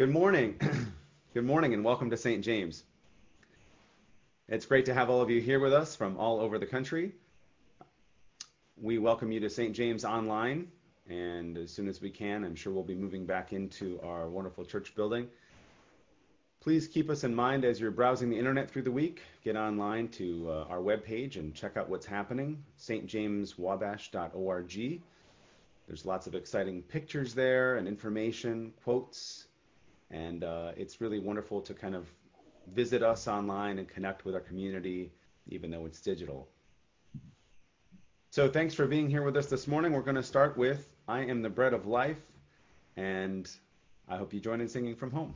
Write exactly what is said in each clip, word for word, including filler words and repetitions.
Good morning. Good morning and welcome to Saint James. It's great to have all of you here with us from all over the country. We welcome you to Saint James Online, and as soon as we can, I'm sure we'll be moving back into our wonderful church building. Please keep us in mind as you're browsing the internet through the week. Get online to uh, our webpage and check out what's happening, s t james wabash dot org. There's lots of exciting pictures there and information, quotes, and uh, it's really wonderful to kind of visit us online and connect with our community, even though it's digital. So thanks for being here with us this morning. We're going to start with I Am the Bread of Life, and I hope you join in singing from home.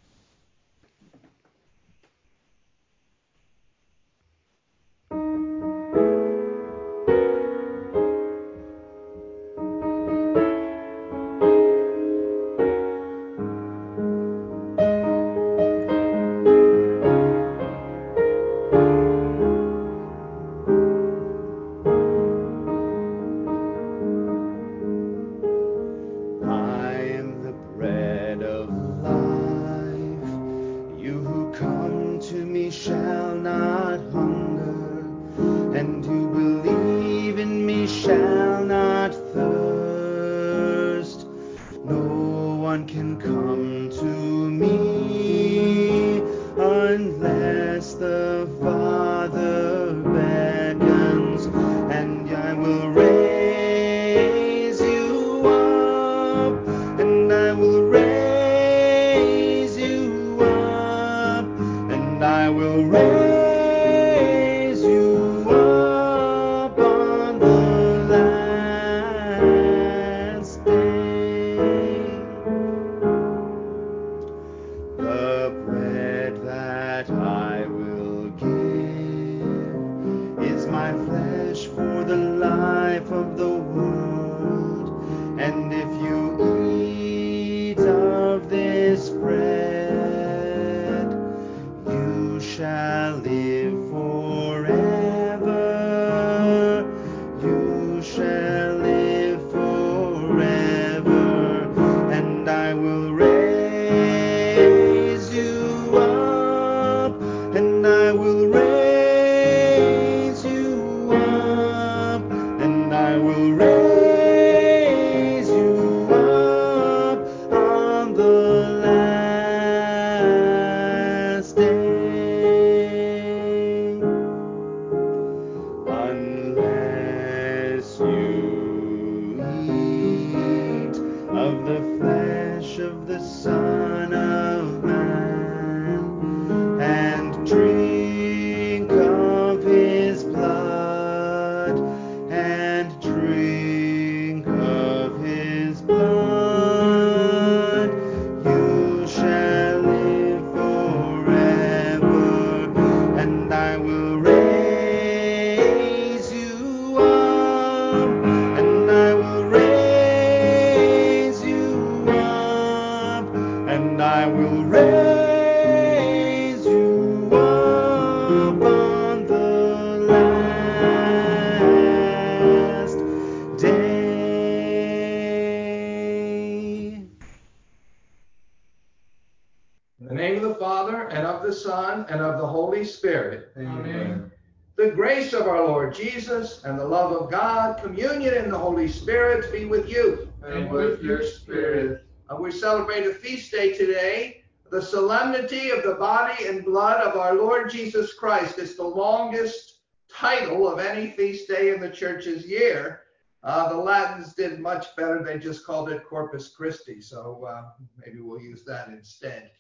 Spirit. Amen. The grace of our Lord Jesus and the love of God, communion in the Holy Spirit be with you. And with your spirit. Uh, we celebrate a feast day today. The solemnity of the body and blood of our Lord Jesus Christ is the longest title of any feast day in the church's year. Uh, the Latins did much better. They just called it Corpus Christi. So uh, maybe we'll use that instead.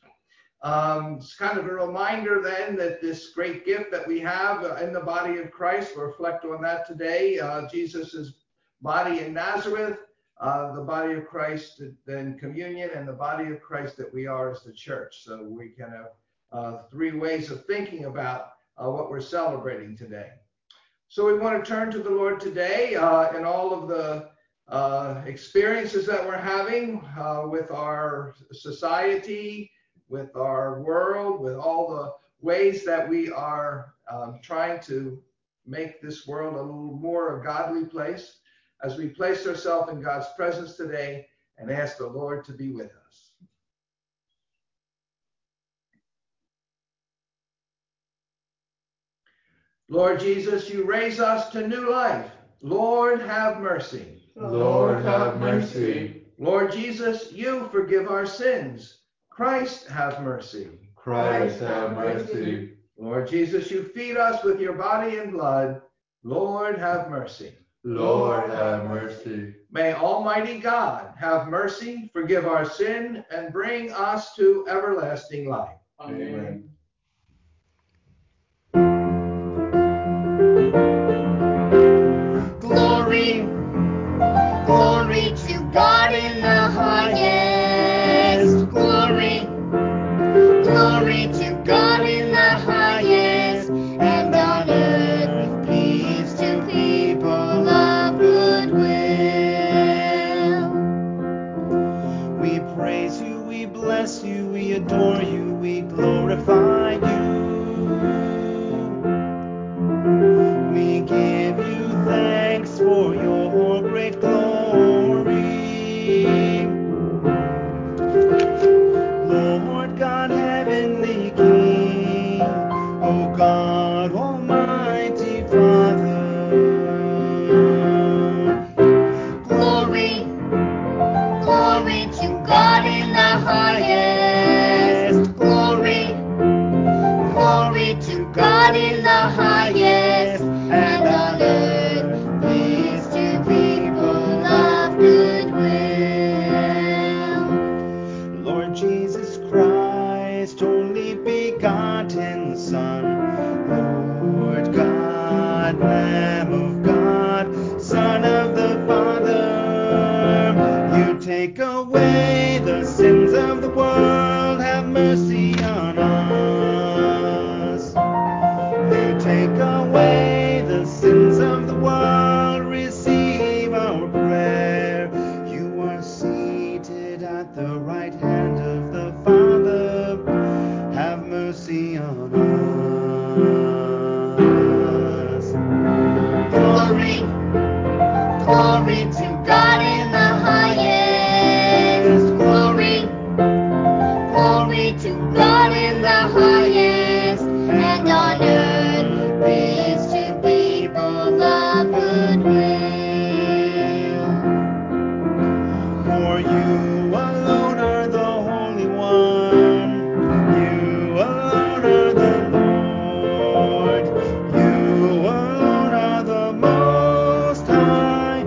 Um, it's kind of a reminder then that this great gift that we have in the body of Christ, we'll reflect on that today. Uh, Jesus' body in Nazareth, uh, the body of Christ, then communion, and the body of Christ that we are as the church. So we can have uh, three ways of thinking about uh, what we're celebrating today. So we want to turn to the Lord today uh, in all of the uh, experiences that we're having uh, with our society, with our world, with all the ways that we are um, trying to make this world a little more a godly place, as we place ourselves in God's presence today and ask the Lord to be with us. Lord Jesus, you raise us to new life. Lord, have mercy. Lord, have mercy. Lord Jesus, you forgive our sins. Christ, have mercy. Christ, have mercy. Lord Jesus, you feed us with your body and blood. Lord, have mercy. Lord, have mercy. May Almighty God have mercy, forgive our sin, and bring us to everlasting life. Amen. Glory, glory to God in the highest. Glory, glory to God in the highest. And on earth, peace to people of good will. We praise you, we bless you, we adore you, we glorify you. We give you thanks for your great glory. Lord God, heavenly King, O God, almighty Father. Glory, glory to God in the highest. Glory, glory to God in the highest. And on earth, peace to people of good will. Lord Jesus Christ, only begotten Son, Lord God, Lamb of God, Son of the Father, you take away the sins of the world, have mercy on us. You take away the sins of the world, receive our prayer. You are seated at the right hand of the Father, have mercy on us. Glory, glory to God in the highest. Glory, glory to God in the highest. And on earth, peace to people of good will. For you alone are the Holy One. You alone are the Lord. You alone are the Most High.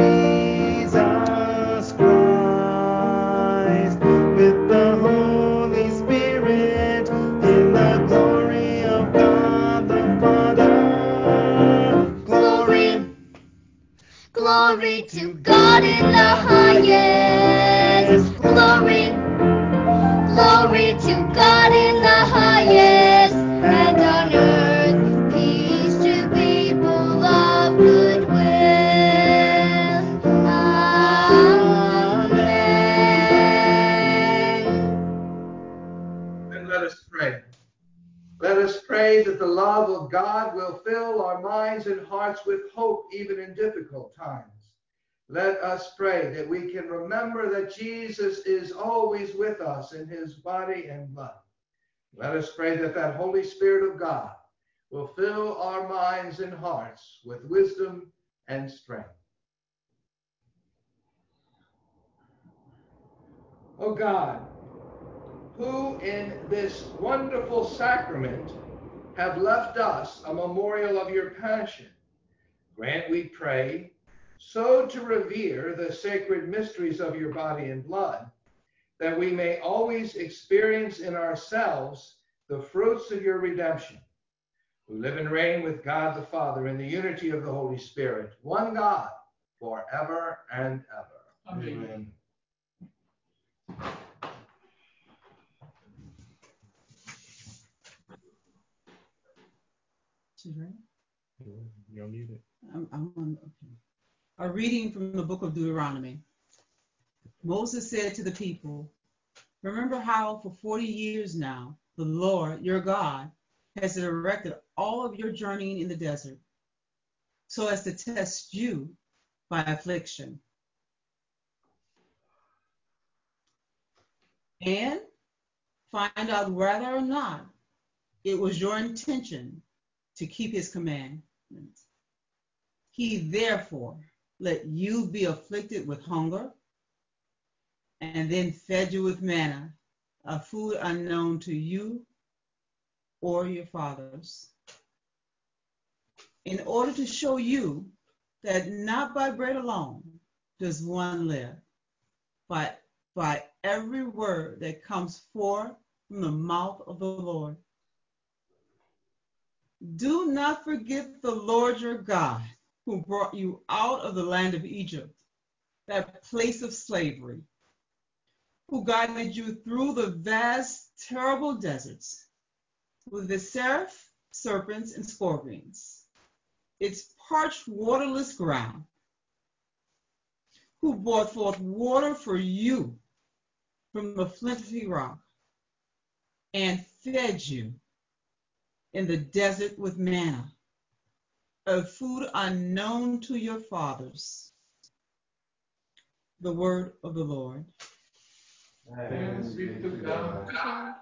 Jesus Christ, with the Holy Spirit, in the glory of God the Father. Glory, glory to God in the highest. Glory, glory to God in the highest. And on earth, peace to people of good will. Amen. And let us pray. Let us pray that the love of God will fill our minds and hearts with hope even in difficult times. Let us pray that we can remember that Jesus is always with us in his body and blood. Let us pray that that Holy Spirit of God will fill our minds and hearts with wisdom and strength. O God, who in this wonderful sacrament have left us a memorial of your passion, grant, we pray, so to revere the sacred mysteries of your body and blood, that we may always experience in ourselves the fruits of your redemption, who live and reign with God the Father in the unity of the Holy Spirit, one God, forever and ever. Amen. She's right. You'll need it. I'm, I'm on, okay. A reading from the book of Deuteronomy. Moses said to the people, remember how for forty years now, the Lord, your God, has directed all of your journeying in the desert, so as to test you by affliction, and find out whether or not it was your intention to keep his commandments. He therefore let you be afflicted with hunger, and then fed you with manna, a food unknown to you or your fathers, in order to show you that not by bread alone does one live, but by every word that comes forth from the mouth of the Lord. Do not forget the Lord your God, who brought you out of the land of Egypt, that place of slavery, who guided you through the vast, terrible deserts with the seraph, serpents, and scorpions, its parched, waterless ground, who brought forth water for you from the flinty rock, and fed you in the desert with manna, a food unknown to your fathers. The word of the Lord. Thanks be to God.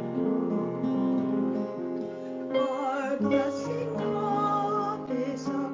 Our blessing cup is a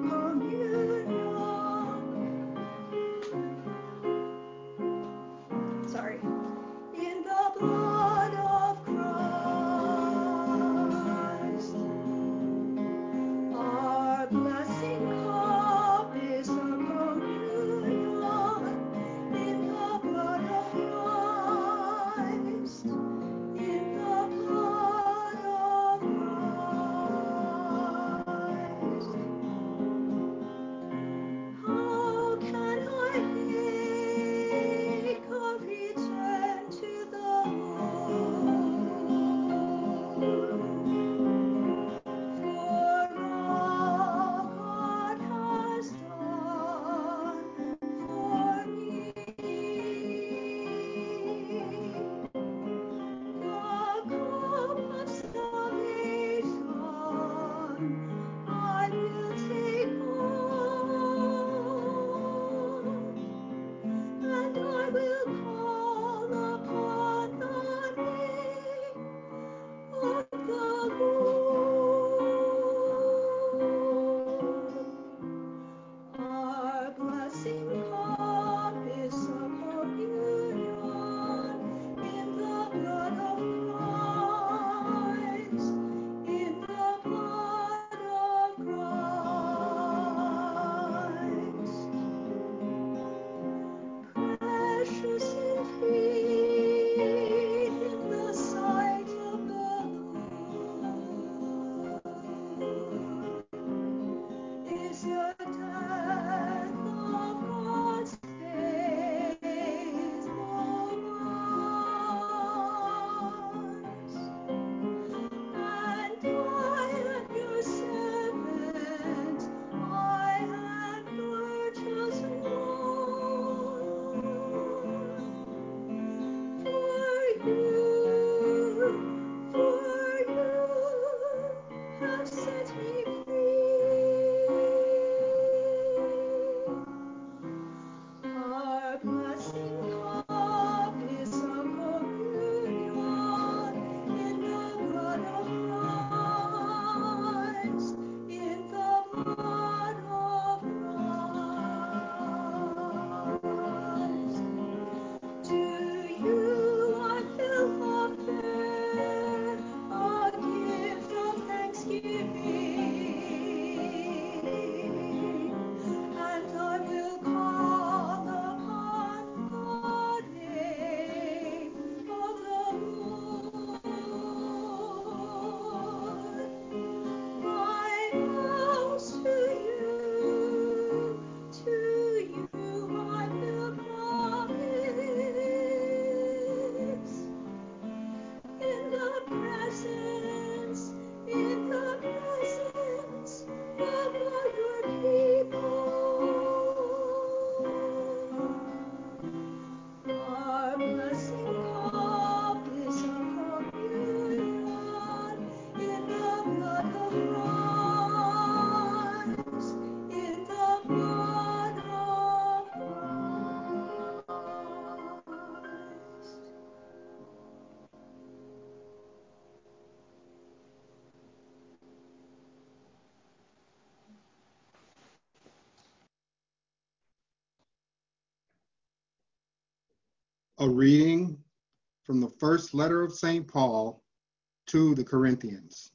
A reading from the first letter of Saint Paul to the Corinthians.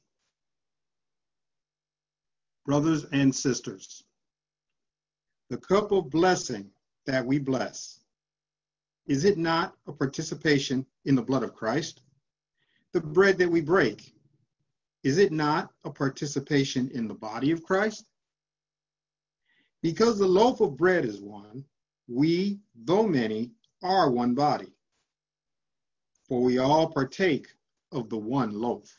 Brothers and sisters, the cup of blessing that we bless, is it not a participation in the blood of Christ? The bread that we break, is it not a participation in the body of Christ? Because the loaf of bread is one, we, though many, are one body, for we all partake of the one loaf.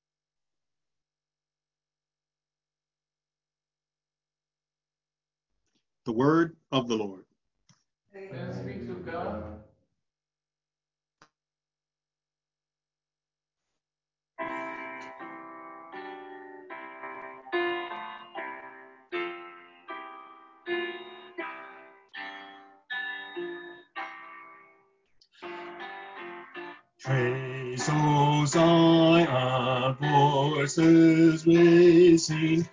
The word of the Lord. Thanks be to God. Praise Zion, voices raising,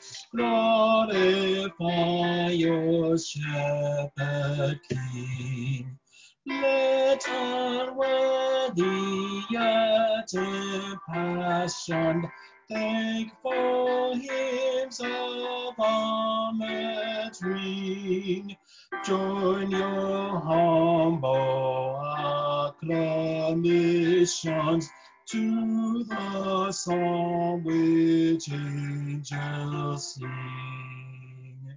glorify your shepherd king. Let unworthy yet impassioned thankful hymns of homage ring. Join your humble acclamations to the song which angels sing.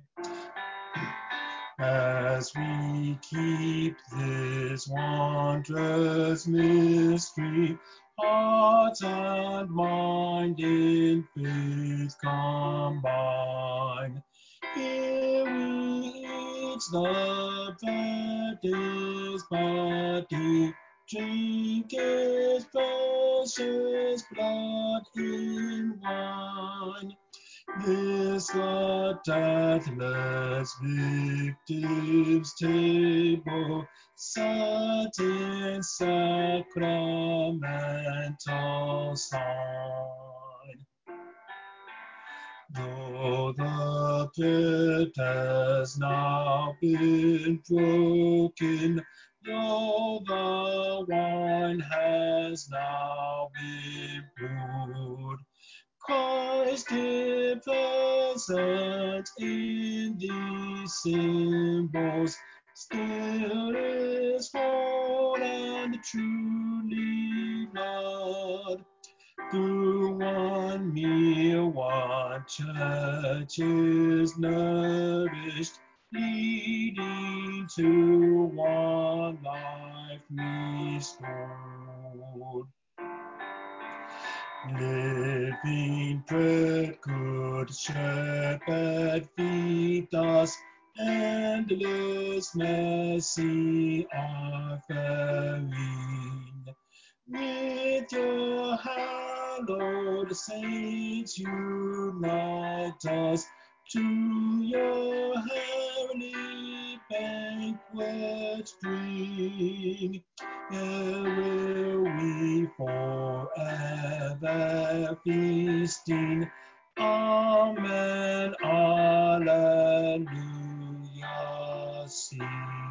As we keep this wondrous mystery, heart and mind in faith combine. Here we eat the bread, His body, drink His precious blood in wine. This the deathless victim's table, set in sacramental sign. Though the bread has now been broken, though the wine has now been poured, Christ is present in these symbols, still is whole and truly blood. Through one meal, one church is nourished, leading to one life restored. Living bread, good shepherd, feed us, endless mercy offering. With your hallowed saints unite us, to your heavenly banquet bring. Here will we forever feasting. Amen, alleluia, sing.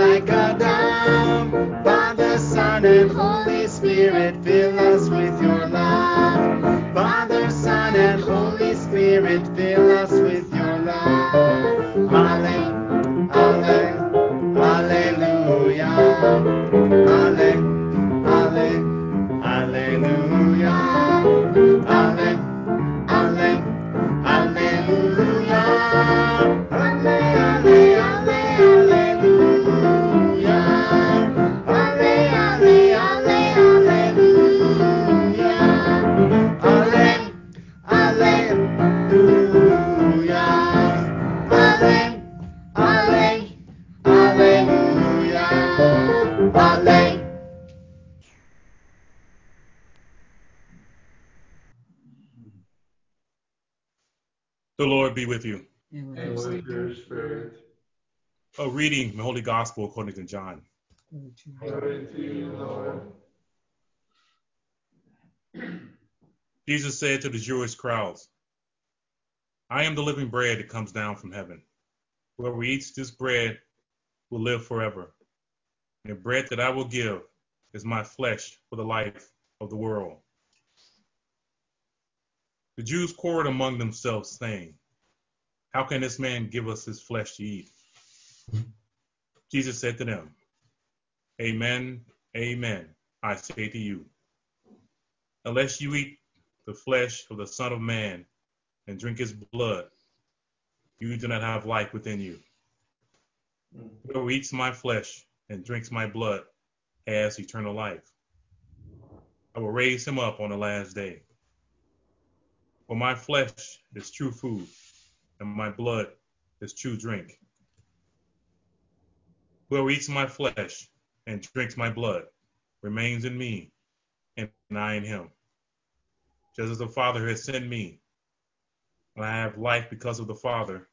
like a dove. Father, Son, and Holy Spirit, fill us with your love. Father, Son, and Holy Spirit, fill us with your love. Halle- halle- Hallelujah. Halle- halle- Hallelujah. Halle- halle- Hallelujah. Halle- halle- halle- Hallelujah. Halle- halle- halle- Hallelujah. Halle- Hallelujah. Halle- halle- Hallelujah. Halle- The Lord be with you. And with And your with your spirit. A reading from the Holy Gospel according to John. spirit, too. Glory to you, Lord. Jesus said to the Jewish crowds, I am the living bread that comes down from heaven. Whoever eats this bread will live forever. And the bread that I will give is my flesh for the life of the world. The Jews quarreled among themselves, saying, How can this man give us his flesh to eat? Jesus said to them, Amen, amen, I say to you, unless you eat the flesh of the Son of Man and drink his blood, you do not have life within you. Whoever eats my flesh and drinks my blood has eternal life. I will raise him up on the last day. For my flesh is true food, and my blood is true drink. Whoever eats my flesh and drinks my blood remains in me, and I in him. Just as the Father has sent me, and I have life because of the Father,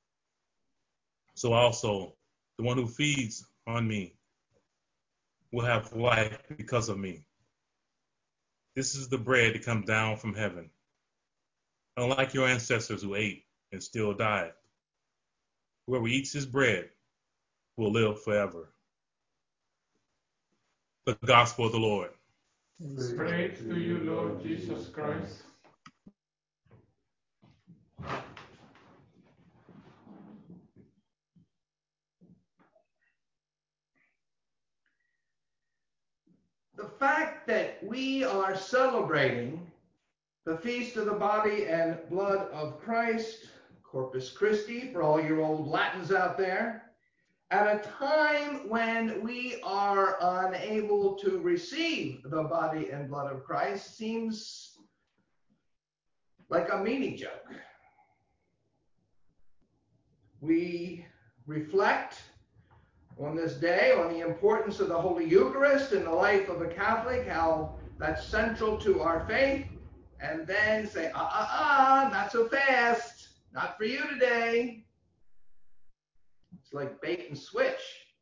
so also the one who feeds on me will have life because of me. This is the bread that comes down from heaven. Unlike your ancestors who ate and still died, whoever eats this bread will live forever. The Gospel of the Lord. Praise to you, Lord Jesus Christ. The fact that we are celebrating the feast of the body and blood of Christ, Corpus Christi, for all your old Latins out there, at a time when we are unable to receive the body and blood of Christ seems like a mini joke. We reflect on this day on the importance of the Holy Eucharist in the life of a Catholic, how that's central to our faith, and then say, ah, ah, ah, not so fast, not for you today. It's like bait and switch.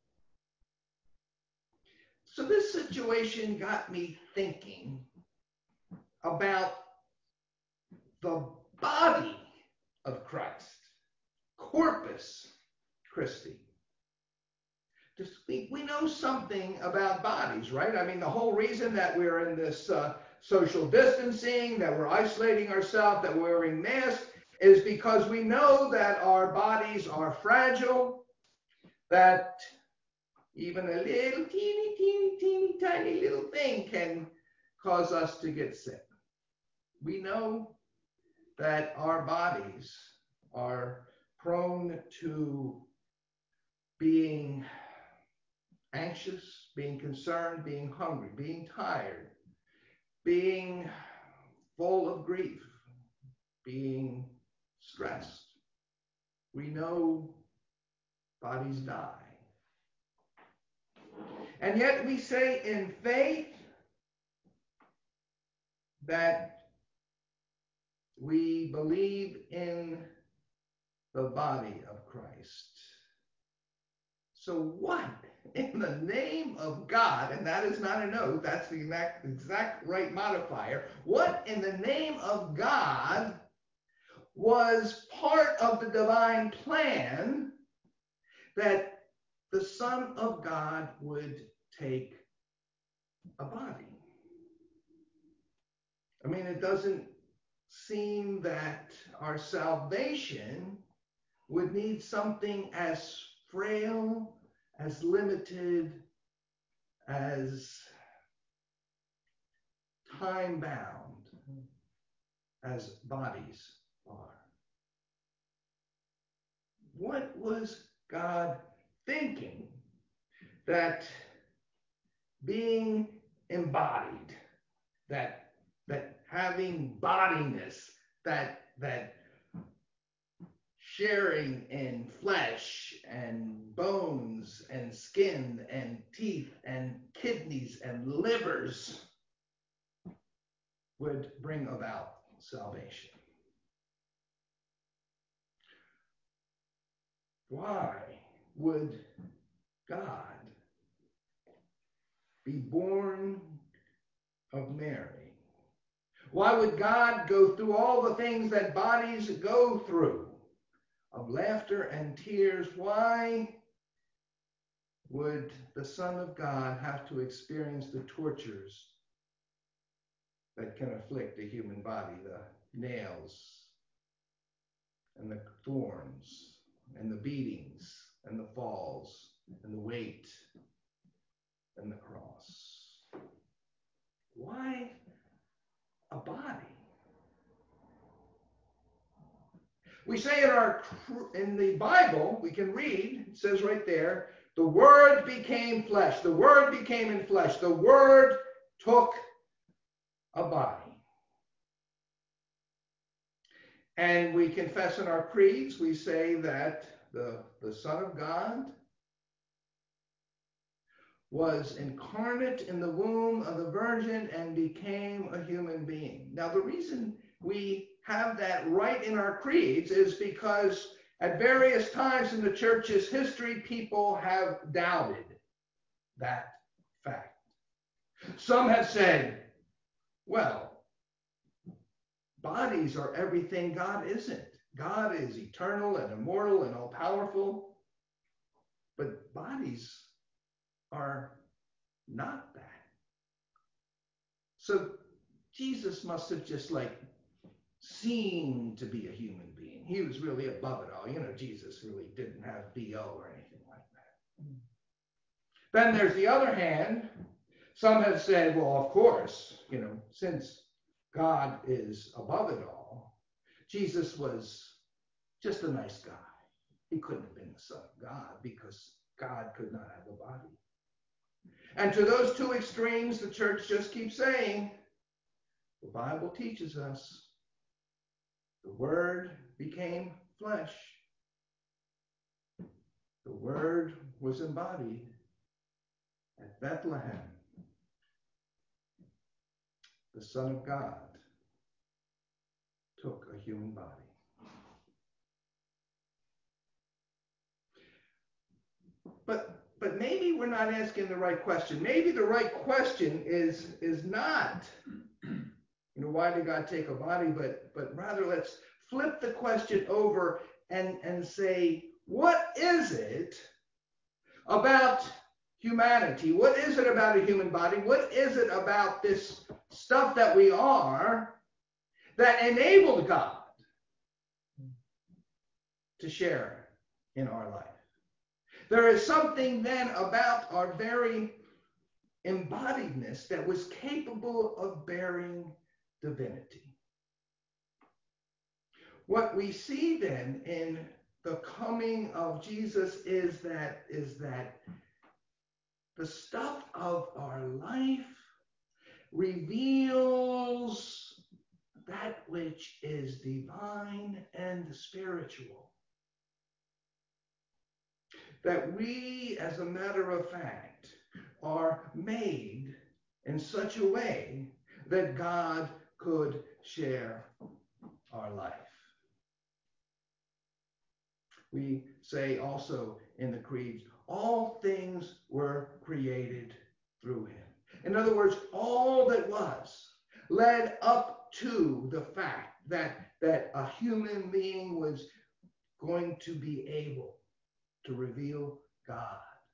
So this situation got me thinking about the body of Christ, Corpus Christi. Just, we, we know something about bodies, right? I mean, the whole reason that we're in this uh, social distancing, that we're isolating ourselves, that we're wearing masks, is because we know that our bodies are fragile, that even a little teeny, teeny, teeny, tiny little thing can cause us to get sick. We know that our bodies are prone to being anxious, being concerned, being hungry, being tired, being full of grief, being stressed. We know bodies die. And yet we say in faith that we believe in the body of Christ. So what in the name of God, and that is not a note, that's the exact, exact right modifier, what in the name of God was part of the divine plan that the Son of God would take a body. I mean, it doesn't seem that our salvation would need something as frail, as limited, as time-bound as bodies are. What was God thinking that being embodied, that that having bodiness, that that sharing in flesh and bones and skin and teeth and kidneys and livers would bring about salvation? Why would God be born of Mary? Why would God go through all the things that bodies go through, of laughter and tears? Why would the Son of God have to experience the tortures that can afflict a human body, the nails and the thorns and the beatings and the falls and the weight and the cross? Why a body? We say in our in the Bible, we can read, it says right there, the Word became flesh. The Word became in flesh. The Word took a body. And we confess in our creeds, we say that the, the Son of God was incarnate in the womb of the Virgin and became a human being. Now, the reason we have that right in our creeds is because at various times in the church's history, people have doubted that fact. Some have said, well, bodies are everything God isn't. God is eternal and immortal and all-powerful, but bodies are not that. So Jesus must have just like seemed to be a human being. He was really above it all. You know, Jesus really didn't have B O or anything like that. Then there's the other hand. Some have said, well, of course, you know, since God is above it all, Jesus was just a nice guy. He couldn't have been the Son of God because God could not have a body. And to those two extremes, the church just keeps saying, the Bible teaches us the Word became flesh. The Word was embodied at Bethlehem. The Son of God took a human body. But but maybe we're not asking the right question. Maybe the right question is is not, you know, why did God take a body? But but rather let's flip the question over and and say, what is it about humanity? What is it about a human body? What is it about this stuff that we are that enabled God to share in our life? There is something then about our very embodiedness that was capable of bearing divinity. What we see then in the coming of Jesus is that is that the stuff of our life reveals that which is divine and spiritual. That we, as a matter of fact, are made in such a way that God could share our life. We say also in the creeds, all things were created through him. In other words, all that was led up to the fact that, that a human being was going to be able to reveal God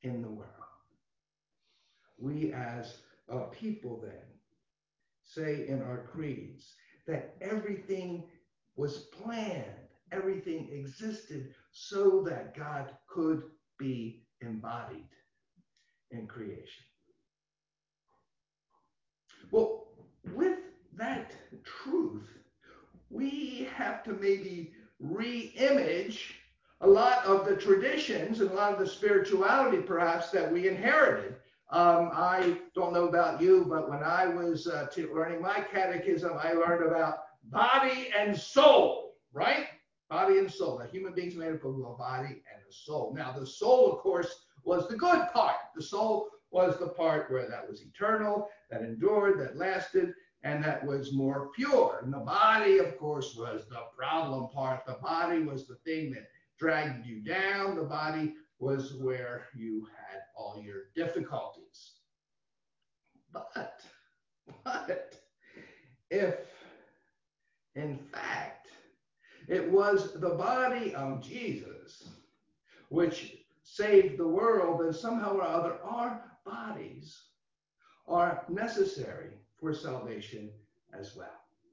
in the world. We as a people then say in our creeds that everything was planned, everything existed so that God could be embodied in creation. Well, with that truth, we have to maybe re-image a lot of the traditions and a lot of the spirituality perhaps that we inherited. Um, I don't know about you, but when I was uh, t- learning my catechism, I learned about body and soul, right? Body and soul. That human beings made up of a body and a soul. Now, the soul, of course, was the good part. The soul was the part where that was eternal, that endured, that lasted, and that was more pure. And the body, of course, was the problem part. The body was the thing that dragged you down. The body was where you had all your difficulties. But, but, if, in fact, it was the body of Jesus which saved the world, then somehow or other our bodies are necessary for salvation as well.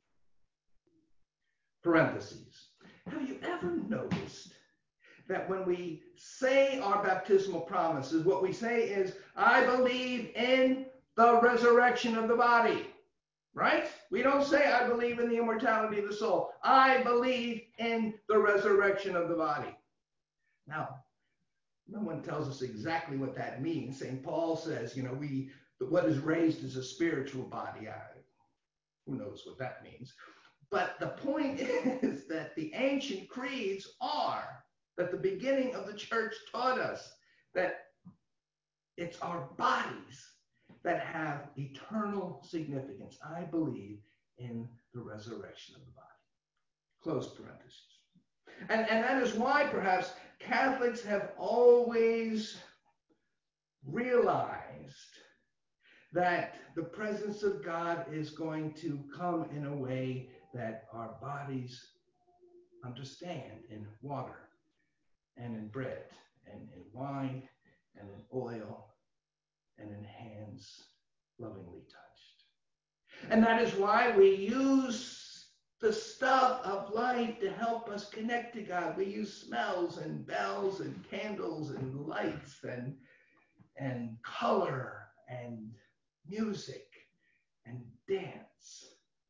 Parentheses. Have you ever noticed that when we say our baptismal promises, what we say is, I believe in the resurrection of the body, right? We don't say, I believe in the immortality of the soul. I believe in the resurrection of the body. Now, no one tells us exactly what that means. Saint Paul says, you know, we what is raised is a spiritual body. I, who knows what that means? But the point is that the ancient creeds are, that the beginning of the church taught us that it's our bodies that have eternal significance. I believe in the resurrection of the body. Close parentheses. And, and that is why perhaps Catholics have always realized that the presence of God is going to come in a way that our bodies understand, in water and in bread and in wine and in oil and in hands lovingly touched. And that is why we use the stuff of life to help us connect to God. We use smells and bells and candles and lights and, and color and music and dance.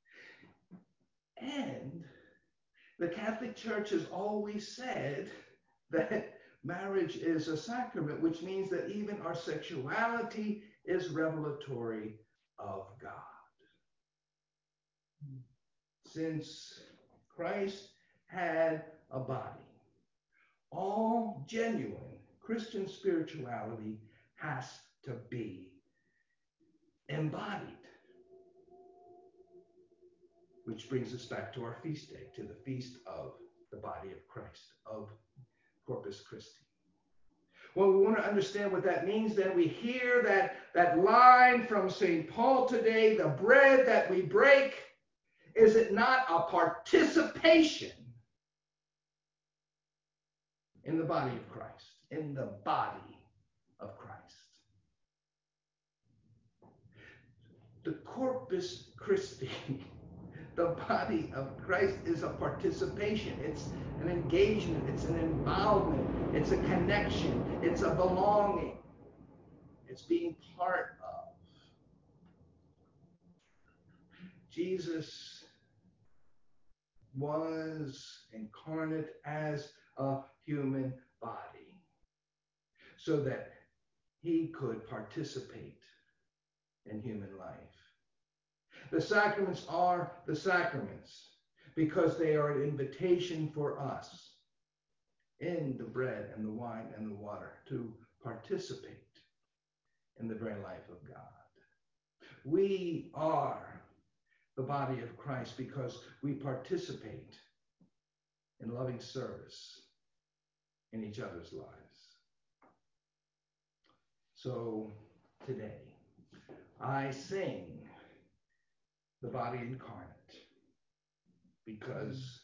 And the Catholic Church has always said that marriage is a sacrament, which means that even our sexuality is revelatory of God. Since Christ had a body, all genuine Christian spirituality has to be embodied. Which brings us back to our feast day, to the feast of the body of Christ, of Corpus Christi. Well, we want to understand what that means. Then we hear that, that line from Saint Paul today, the bread that we break, is it not a participation in the body of Christ, in the body of Christ? The Corpus Christi, the body of Christ, is a participation. It's an engagement. It's an involvement. It's a connection. It's a belonging. It's being part of. Jesus was incarnate as a human body so that he could participate in human life. The sacraments are the sacraments because they are an invitation for us in the bread and the wine and the water to participate in the very life of God. We are the body of Christ because we participate in loving service in each other's lives. So today, I sing the body incarnate because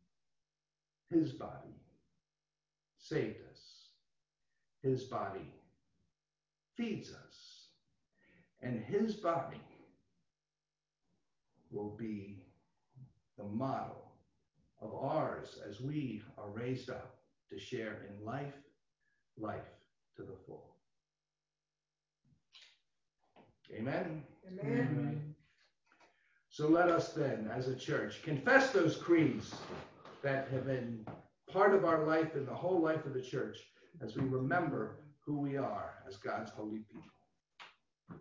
his body saved us. His body feeds us. And his body will be the model of ours as we are raised up to share in life, life to the full. Amen? Amen. Amen. So let us then, as a church, confess those creeds that have been part of our life and the whole life of the church as we remember who we are as God's holy people.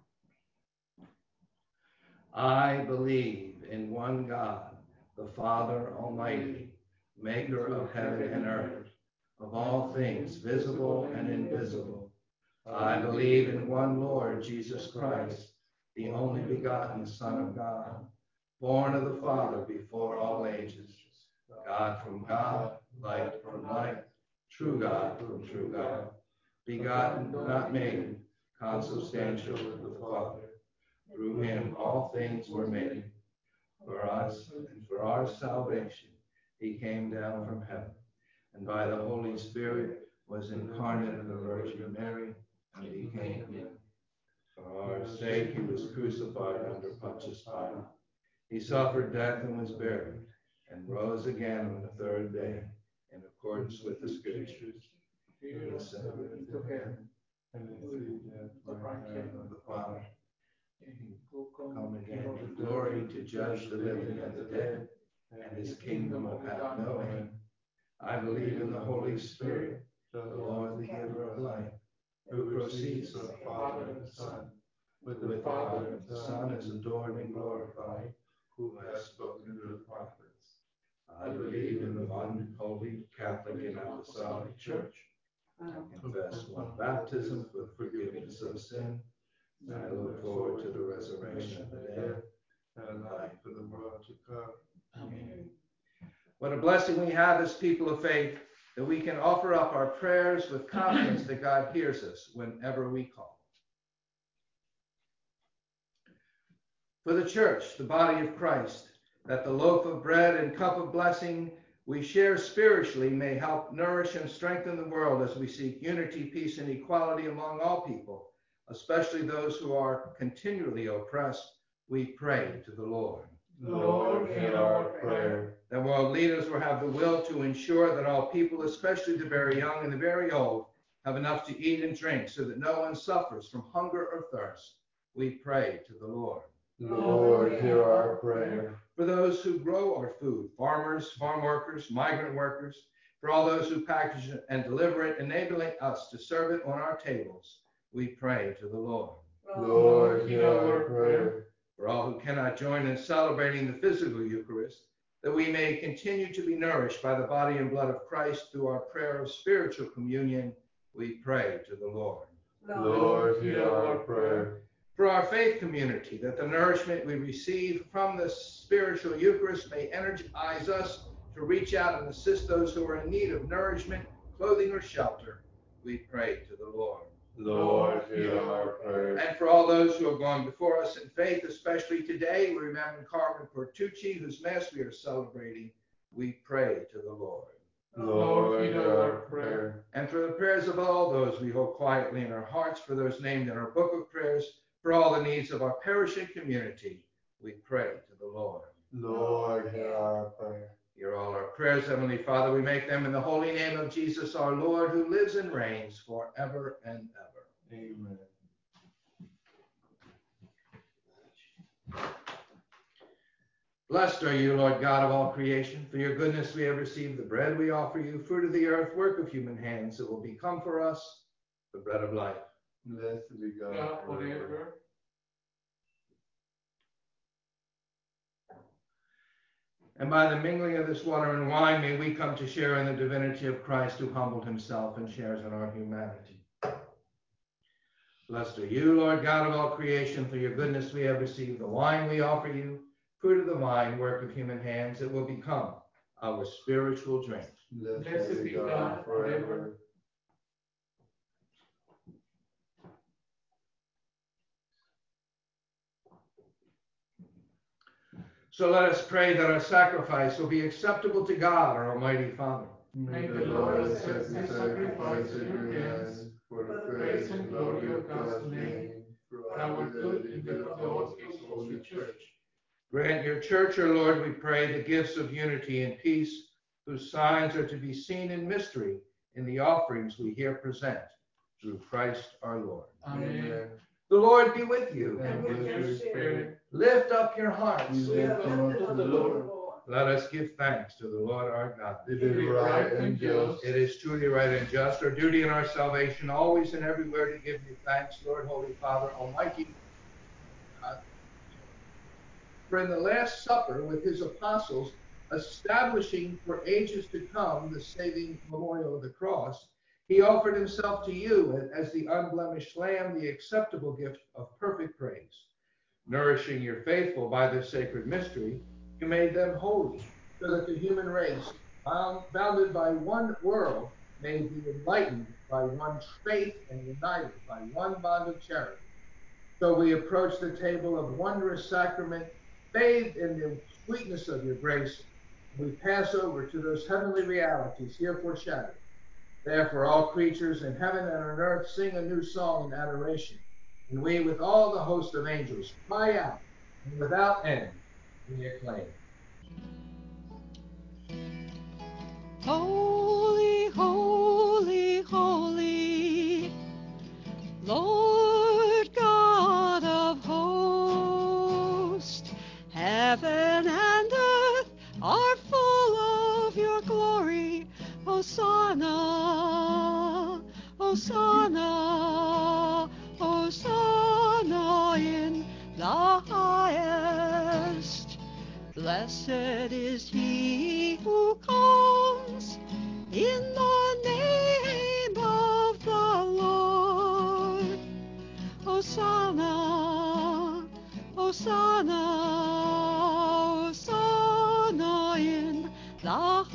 I believe in one God, the Father Almighty, maker of heaven and earth, of all things visible and invisible. I believe in one Lord Jesus Christ, the only begotten Son of God, born of the Father before all ages, God from God, light from light, true God from true God, begotten, not made, consubstantial with the Father. Through him all things were made. For us and for our salvation, he came down from heaven, and by the Holy Spirit was incarnate of the Virgin Mary, and became human. For our sake he was crucified under Pontius Pilate. He suffered death and was buried, and rose again on the third day, in accordance with the Scriptures. He ascended into heaven, and is seated at the right hand of the Father. He will come again in glory to judge the living and the dead, and his kingdom will have no end. I believe in the Holy Spirit, the Lord, the giver of life, who proceeds from the Father and the Son, with the Father and the Son is adored and glorified, who has spoken through the prophets. I believe in the one holy, Catholic, and Apostolic Church. I confess one baptism for the forgiveness of sin. I look forward to the resurrection of the dead and life of the world to come. Amen. What a blessing we have as people of faith, that we can offer up our prayers with confidence that God hears us whenever we call. For the church, the body of Christ, that the loaf of bread and cup of blessing we share spiritually may help nourish and strengthen the world as we seek unity, peace, and equality among all people, especially those who are continually oppressed, we pray to the Lord. Lord, hear our prayer. That world leaders will have the will to ensure that all people, especially the very young and the very old, have enough to eat and drink so that no one suffers from hunger or thirst. We pray to the Lord. Lord, hear our prayer. For those who grow our food, farmers, farm workers, migrant workers, for all those who package it and deliver it, enabling us to serve it on our tables, we pray to the Lord. Lord, hear our prayer. For all who cannot join in celebrating the physical Eucharist, that we may continue to be nourished by the body and blood of Christ through our prayer of spiritual communion, we pray to the Lord. Lord, hear our prayer. For our faith community, that the nourishment we receive from the spiritual Eucharist may energize us to reach out and assist those who are in need of nourishment, clothing, or shelter, we pray to the Lord. Lord, hear our prayer. And for all those who have gone before us in faith, especially today, we remember Carmen Portucci, whose Mass we are celebrating, we pray to the Lord. Lord, hear our prayer. And for the prayers of all those we hold quietly in our hearts, for those named in our book of prayers, for all the needs of our parish and community, we pray to the Lord. Lord, hear our prayer. Hear all our prayers, Heavenly Father. We make them in the holy name of Jesus, our Lord, who lives and reigns forever and ever. Amen. Blessed are you, Lord God of all creation. For your goodness we have received the bread we offer you, fruit of the earth, work of human hands, that will become for us the bread of life. Blessed be God forever. And by the mingling of this water and wine, may we come to share in the divinity of Christ, who humbled himself and shares in our humanity. Blessed are you, Lord God of all creation. For your goodness we have received the wine we offer you, fruit of the vine, work of human hands, that will become our spiritual drink. Blessed be God forever. So let us pray that our sacrifice will be acceptable to God, our Almighty Father. May the Lord accept the sacrifice of your hands for the praise and glory of God's name, for our good in the cause of His holy church. Grant your church, O Lord, we pray, the gifts of unity and peace, whose signs are to be seen in mystery in the offerings we here present, through Christ our Lord. Amen. The Lord be with you. And with your spirit. Lift up your hearts. We lift them up to the Lord. Let us give thanks to the Lord our God. It is right and just. It is truly right and just, our duty and our salvation, always and everywhere to give you thanks, Lord, Holy Father, Almighty God. For in the Last Supper with his apostles, establishing for ages to come the saving memorial of the cross, he offered himself to you as the unblemished lamb, the acceptable gift of perfect praise. Nourishing your faithful by this sacred mystery, you made them holy, so that the human race, bound, bounded by one world, may be enlightened by one faith and united by one bond of charity. So we approach the table of wondrous sacrament, bathed in the sweetness of your grace, and we pass over to those heavenly realities here foreshadowed. Therefore, all creatures in heaven and on earth sing a new song in adoration, and we, with all the host of angels, cry out, and without end, we acclaim. Holy, holy, holy, Lord God of hosts, heaven and earth are full of your glory. Hosanna, Hosanna, Hosanna in the highest. Blessed is he who comes in the name of the Lord. Hosanna, Hosanna, Hosanna in the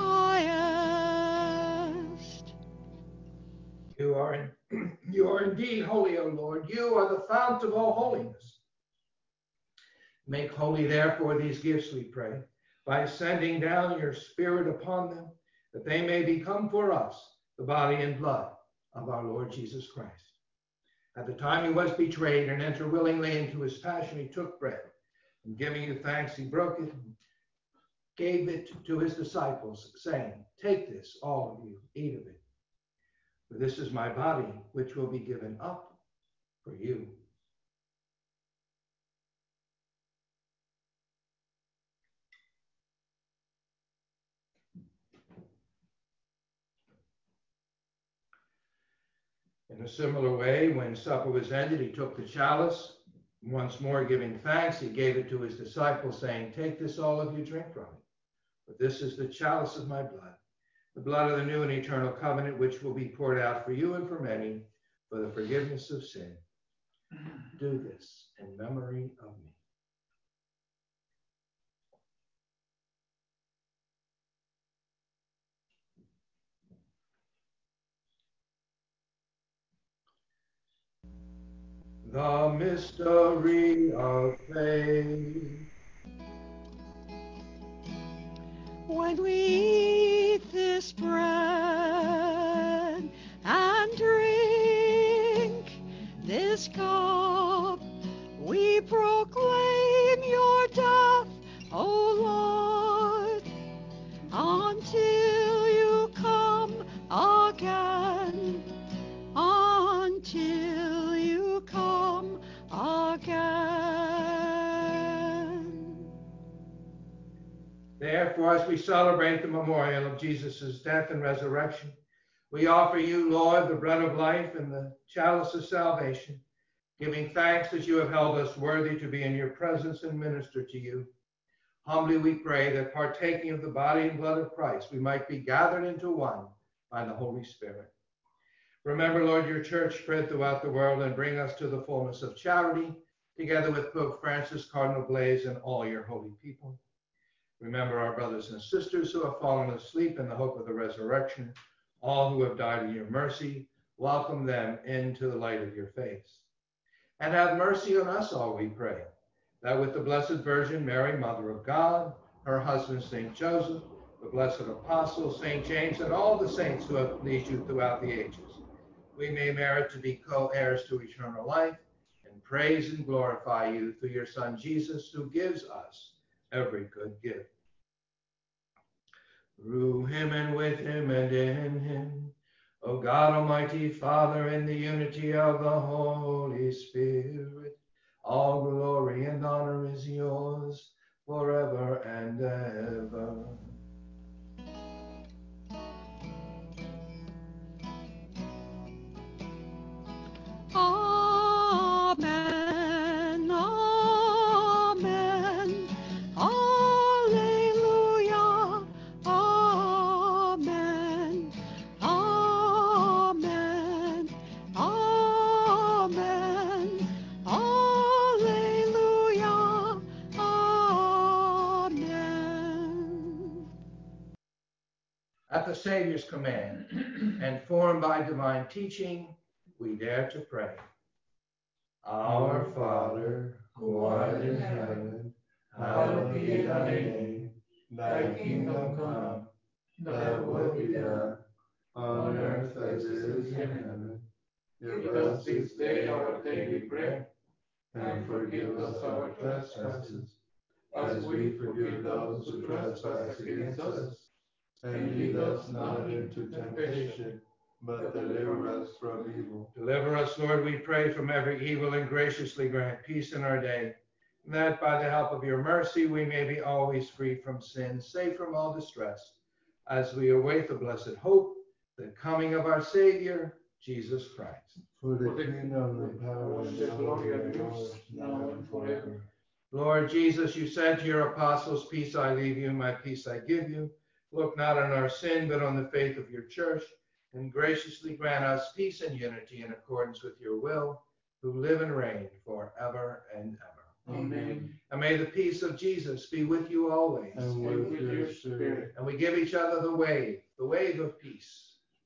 highest. You are, you are indeed holy, O Lord. You are the fount of all holiness. Make holy, therefore, these gifts, we pray, by sending down your Spirit upon them, that they may become for us the body and blood of our Lord Jesus Christ. At the time he was betrayed and entered willingly into his passion, he took bread, and giving you thanks, he broke it, and gave it to his disciples, saying, "Take this, all of you, eat of it. For this is my body, which will be given up for you." In a similar way, when supper was ended, he took the chalice. Once more giving thanks, he gave it to his disciples, saying, "Take this, all of you, drink from it. For this is the chalice of my blood, the blood of the new and eternal covenant, which will be poured out for you and for many for the forgiveness of sin. Do this in memory of me." The mystery of faith. When we eat this bread and drink this cup, we proclaim your death, O Lord, until you come again, until you come again. Therefore, as we celebrate the memorial of Jesus' death and resurrection, we offer you, Lord, the bread of life and the chalice of salvation, giving thanks that you have held us worthy to be in your presence and minister to you. Humbly we pray that, partaking of the body and blood of Christ, we might be gathered into one by the Holy Spirit. Remember, Lord, your church spread throughout the world, and bring us to the fullness of charity, together with Pope Francis, Cardinal Blaise, and all your holy people. Remember our brothers and sisters who have fallen asleep in the hope of the resurrection, all who have died in your mercy. Welcome them into the light of your face. And have mercy on us all, we pray, that with the Blessed Virgin Mary, Mother of God, her husband Saint Joseph, the blessed apostles, Saint James, and all the saints who have pleased you throughout the ages, we may merit to be co-heirs to eternal life and praise and glorify you through your Son Jesus, who gives us every good gift. Through him and with him and in him, O God, Almighty Father, in the unity of the Holy Spirit, all glory and honor is yours forever and ever. Amen, amen, alleluia, amen, amen, amen, alleluia, amen. At the Savior's command, and formed by divine teaching, we dare to pray. Our Father, who art in heaven, hallowed be thy name. Thy kingdom come, thy will be done, on earth as it is in heaven. Give us this day our daily bread, and forgive us our trespasses, as we forgive those who trespass against us. And lead us not into temptation, but deliver us from evil. Deliver us, Lord, we pray, from every evil, and graciously grant peace in our day, and that by the help of your mercy we may be always free from sin, safe from all distress, as we await the blessed hope, the coming of our Savior, Jesus Christ. For the kingdom, the power, and the glory are yours, now and forever. Lord Jesus, you said to your apostles, peace I leave you, my peace I give you. Look not on our sin, but on the faith of your church, and graciously grant us peace and unity in accordance with your will, who live and reign forever and ever. Amen. And may the peace of Jesus be with you always. And with your spirit. And we give each other the wave, the wave of peace.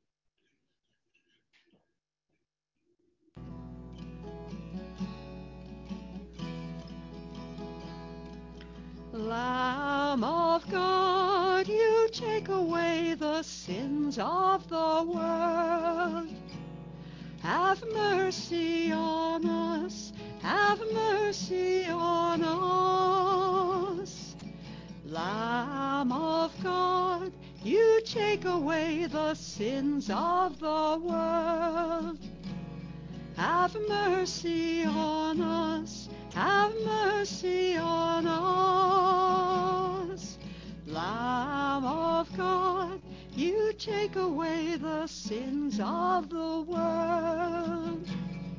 Lamb of God, you take away the sins of the world. Have mercy on us, have mercy on us. Lamb of God, you take away the sins of the world. Have mercy on us, have mercy on us. Lamb of God, you take away the sins of the world.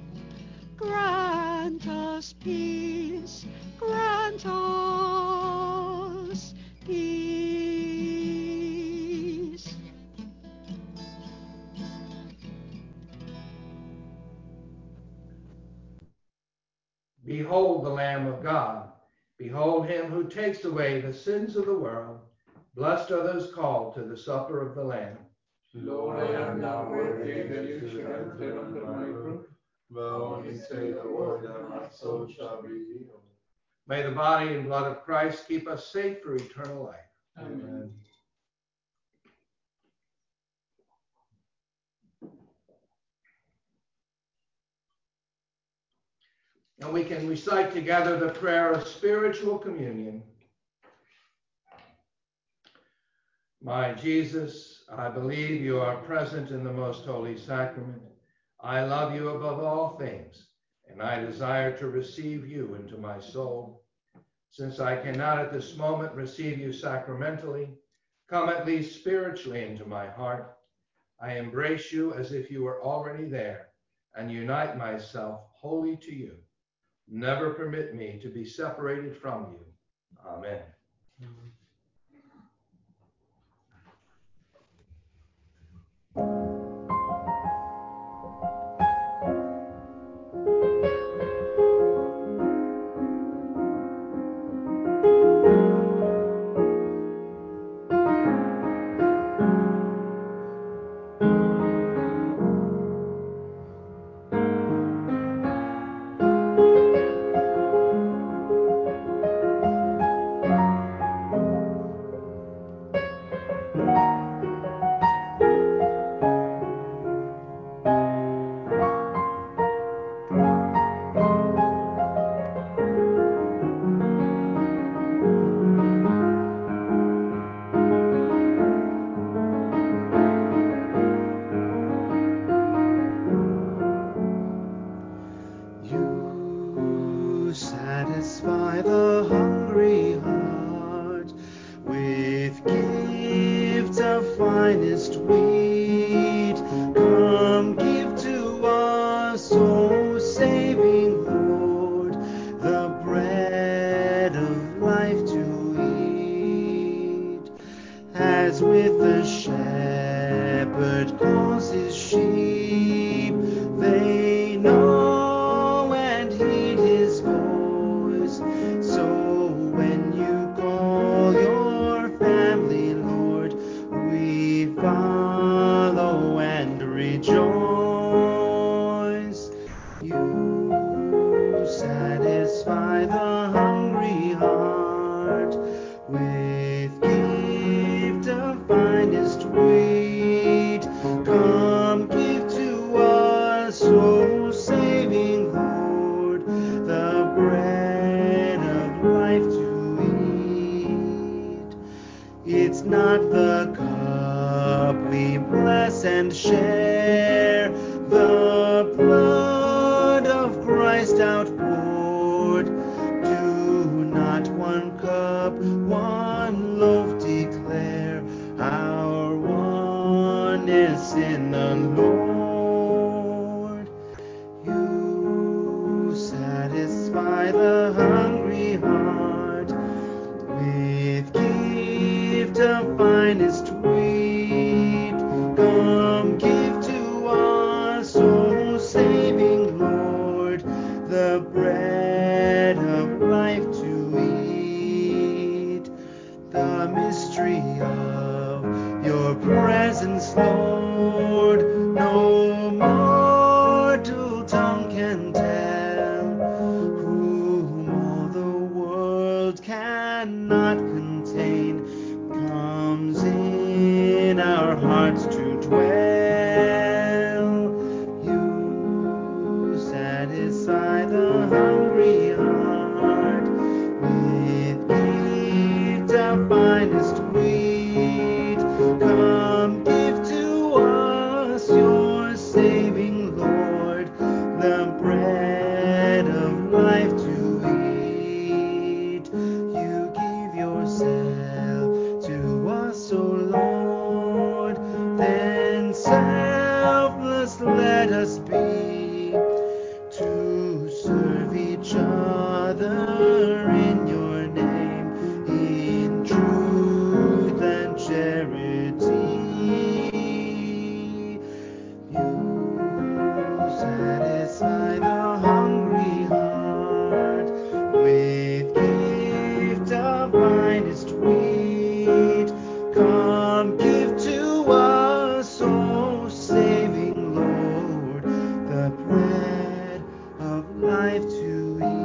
Grant us peace, grant us peace. Behold the Lamb of God. Behold him who takes away the sins of the world. Blessed are those called to the supper of the Lamb. Lord, I am not worthy that you should enter under my roof, but only say the word, and my soul shall be healed. May the body and blood of Christ keep us safe for eternal life. Amen. And we can recite together the prayer of spiritual communion. My Jesus, I believe you are present in the most holy sacrament. I love you above all things, and I desire to receive you into my soul. Since I cannot at this moment receive you sacramentally, come at least spiritually into my heart. I embrace you as if you were already there, and unite myself wholly to you. Never permit me to be separated from you. Amen. You satisfy the hungry heart with gift of finest wheat. Come give to us, O saving Lord, the bread of life to eat. It's not the cup we bless and share, the blood of Christ outpoured. Do not one cup, one loaf declare our oneness in the Lord. You satisfy the hungry heart with gift of finest wheat. Come give to us, O saving Lord, the bread of life to eat. The mystery of your presence, Lord, no mortal tongue can tell, whom all the world cannot contain, comes in our hearts to dwell. You satisfy the hungry heart with gift of finest wheat. Come give to us, your saving Lord, the bread of life to eat. You give yourself to us, O Lord, then selfless let us be, to serve each other in your name, in truth and charity. You satisfy the hungry heart with gift of finest wheat. Come give to us, O saving Lord, the bread of life to eat.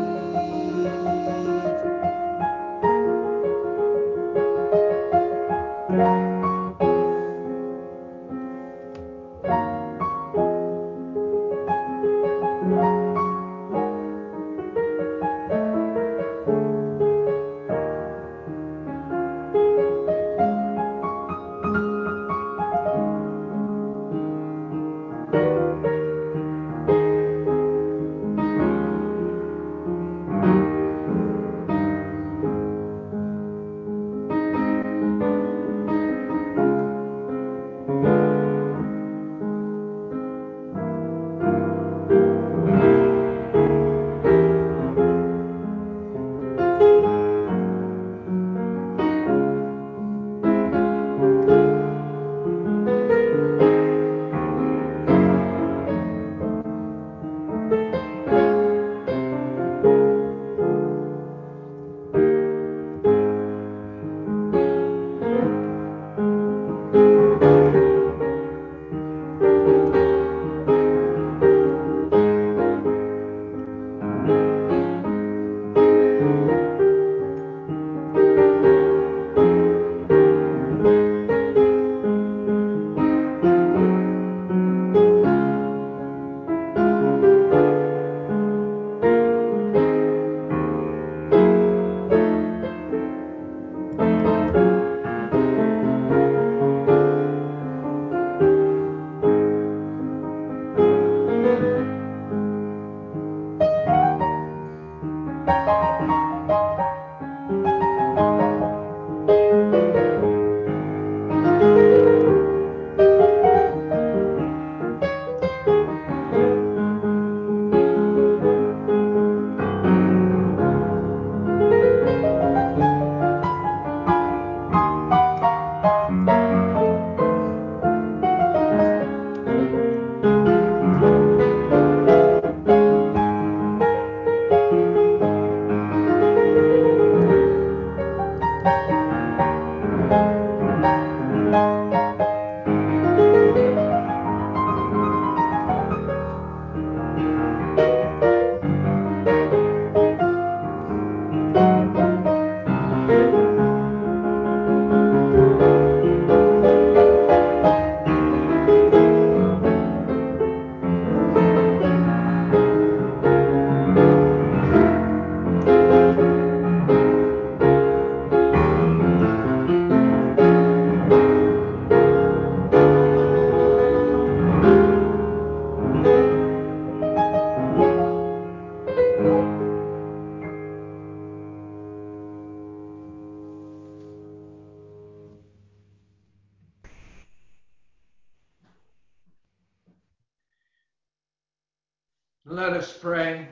Let us pray.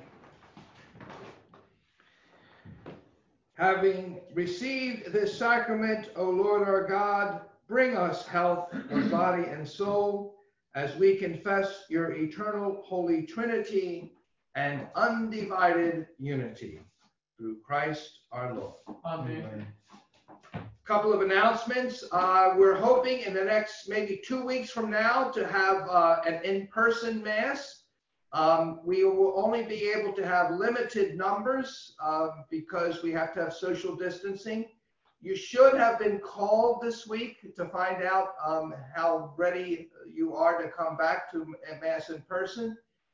Having received this sacrament, O Lord our God, bring us health of body and soul as we confess your eternal Holy Trinity and undivided unity. Through Christ our Lord. Amen. Couple of announcements. Uh, we're hoping in the next maybe two weeks from now to have uh, an in-person Mass. Um, we will only be able to have limited numbers uh, because we have to have social distancing. You should have been called this week to find out um, how ready you are to come back to Mass in person,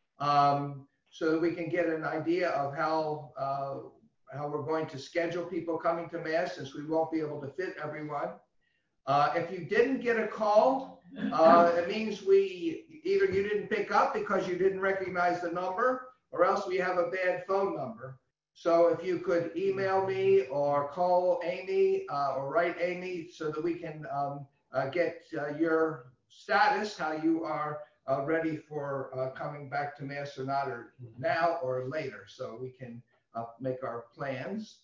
um, so that we can get an idea of how uh, how we're going to schedule people coming to Mass, since we won't be able to fit everyone. Uh, if you didn't get a call, uh, it means we either you didn't pick up because you didn't recognize the number, or else we have a bad phone number. So if you could email me or call Amy uh, or write Amy so that we can um, uh, get uh, your status, how you are uh, ready for uh, coming back to Mass or not, or now or later, so we can uh, make our plans.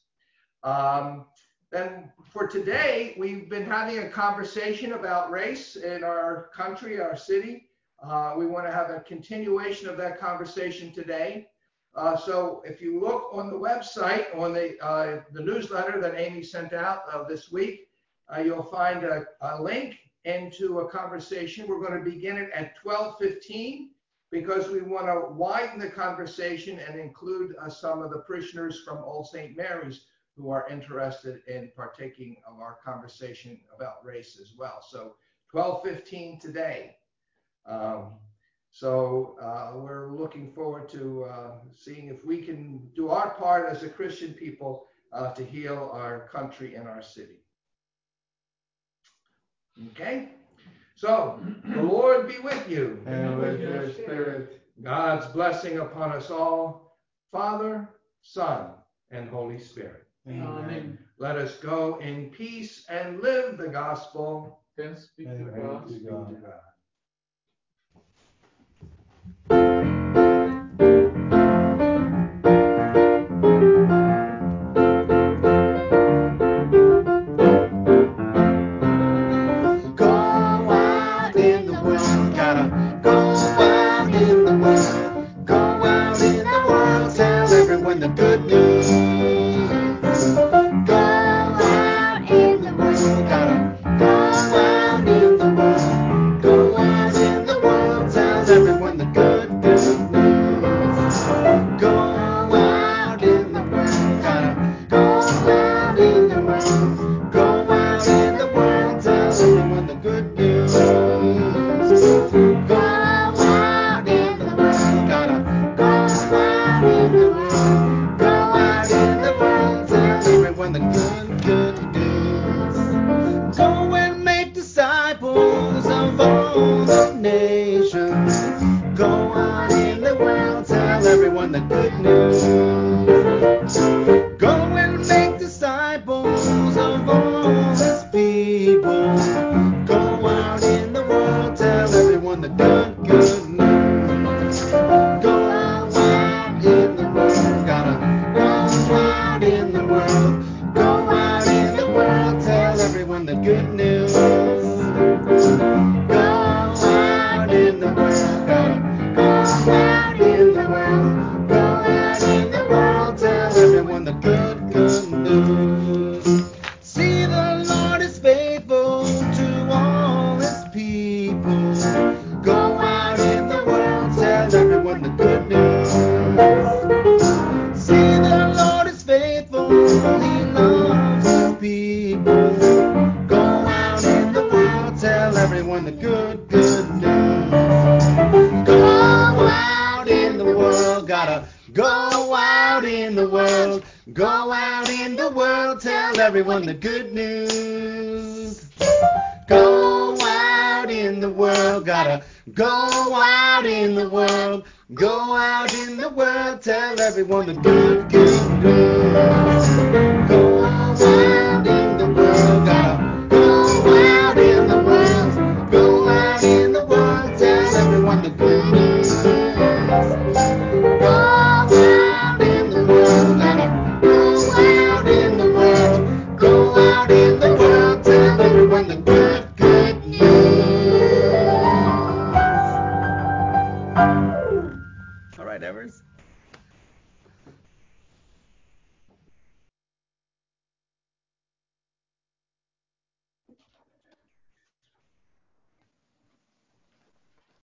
Um, then for today, we've been having a conversation about race in our country, our city. Uh, we want to have a continuation of that conversation today. Uh, so if you look on the website, on the, uh, the newsletter that Amy sent out uh, this week, uh, you'll find a, a link into a conversation. We're going to begin it at twelve fifteen because we want to widen the conversation and include uh, some of the parishioners from Old Saint Mary's who are interested in partaking of our conversation about race as well. So twelve fifteen today. Um, So uh, we're looking forward to uh, seeing if we can do our part as a Christian people uh, to heal our country and our city. Okay? So, the Lord be with you. And with your spirit. God's blessing upon us all, Father, Son, and Holy Spirit. Amen. Let us go in peace and live the gospel. Thanks be to Thanks be to God. God. The good news. Go out in the world, gotta go out in the world. Go out in the world, tell everyone the good, good news. Go out in the world, gotta go out in the world. Go out in the world, tell everyone the good news. Go out in the world, gotta go out in the world. The good, good news. Go and make disciples of all the nations. Go out in the world, tell everyone the good news. Go and make disciples of all his people. Go out in the world, tell everyone the good, good news. Go out in the world, gotta go out in the world. Go out in the world, tell everyone the good news. Go out in the world, gotta go out in the world. Go out in the world, tell everyone the good, good news. See, the Lord is faithful to all his people. Go out in the world, tell everyone the good news. See, the Lord is faithful, he loves his people. Go out in the world, tell everyone the good, good news. Go out in the world, gotta go out in the world. Go out in the world, tell everyone the good news. Go out in the world, gotta go out in the world. Go out in the world, tell everyone the good, good news.